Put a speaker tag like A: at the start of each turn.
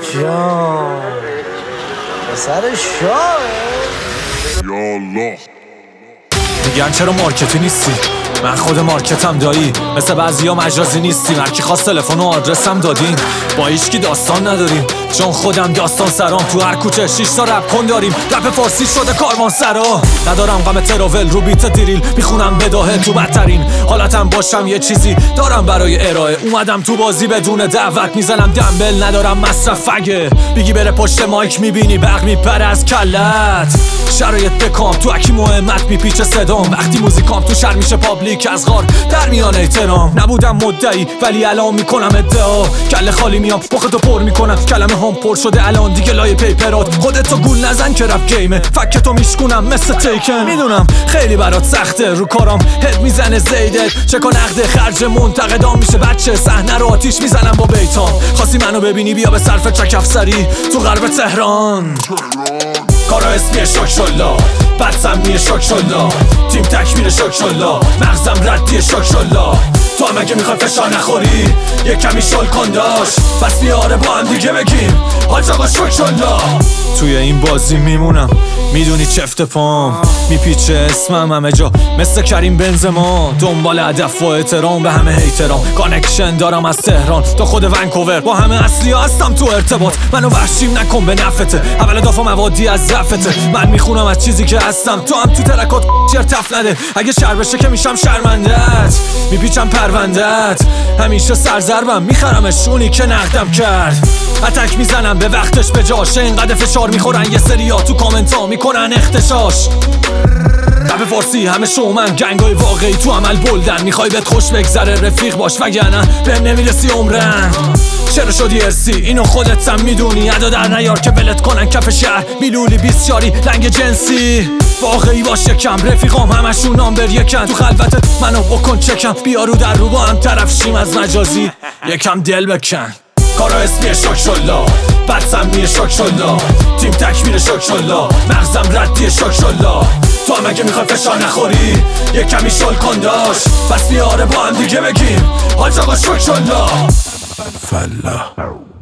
A: جان پسر شاه
B: یالله.
C: میگن چرا مارکتی نیستی؟ من خود مارکتم دایی، مثل بعضیا مجازی نیستیم. هرکی خواست تلفن و آدرسم دادیم، با هیچکی داستان نداریم چون خودم داستان سرام. تو هر کوچه 6 تا رپ کن داریم، رپ فارسی شده کاروان سرا. ندارم غم تراول رو بیت دیریل، میخونم بداهه تو بدترین حالتم باشم. یه چیزی دارم برای ارائه، اومدم تو بازی بدون دعوت. میزنم دنبل ندارم مصرف فگه، بیگی بره پشت مایک میبینی برق میپره از کلت. شرایط بکام تو اکی مهمت میپیچه صدام، وقتی موزیکام تو شهر میشه پابلیک از غار در میان احترام. نبودم مدعی ولی الان میکنم ادعا، کله خالی میام مخدو پر میکنم، کلمه هم پر شده الان دیگه لای پیپرات. خودتو گول نزن که رپ گیمه، فکتو میشکونم مثل تیکن. میدونم خیلی برات سخته، رو کارام هد میزنه زیدت. چه کن نقد خرج منتقدام میشه بچه، صحنه رو آتیش میزنم با بیتام. خواستی منو ببینی بیا به صرف چک افسری تو غرب تهران. کارا اسمیه شاکشالله، بد سمیه شاکشالله، تیم تکمیل شاکشالله، مغزم ردیه شاکشالله. تو هم اگه میخوای فشار نخوری یه کمی شل کن داشت، پس بیاره با هم دیگه بگیم حاج آقا شاکشالله. توی این بازی میمونم میدونی چفت پام، میپیچه اسمم همه جا مثل کریم بنزما. دنبال هدف و احترام به همه هیترام، کانکشن دارم از تهران تا خود ونکوور. با همه اصلی هستم تو ارتباط، منو وحشیم نکن به نفته. اول دافع موادی از رفته، من میخونم از چیزی که هستم. تو هم تو ترکات چرتف نده، اگه شر بشه که میشم شرمندت، میپیچم پروندت. همیشه سرزربم میخرمش اونی که نقدم کرد. اتک میزنم به وقتش به جاش، اینقدر فشار میخورن یه سریا تو کامنت ها میکنن اختشاش. رپ فارسی همه شومن، گنگای واقعی تو عمل بلدن. میخوای بهت خوش بگذره رفیق باش وگرنه بهم نمیرسی عمرن. چرا شدی ارسی اینو خودت هم میدونی، ادا در نیار که ولت کنن کف شهر. بیلولی بیسیاری لنگ جنسی، واقعی باش یکم. رفیقام همشون نامبر یکن، تو خلوتت منو بکن چکم. بیا رو در رو با هم طرف شیم از مجازی یکم دل بکن. کارا اسمیه شاکشالله، بد سمیه شاکشالله، تیم تکمیل شاکشالله، مغزم ردیه شاکشالله. تو هم اگه میخوای فشار نخوری یه کمی شل کن داشت، پس بیاره با هم دیگه بگیم حاج آقا شاکشالله.
B: فلا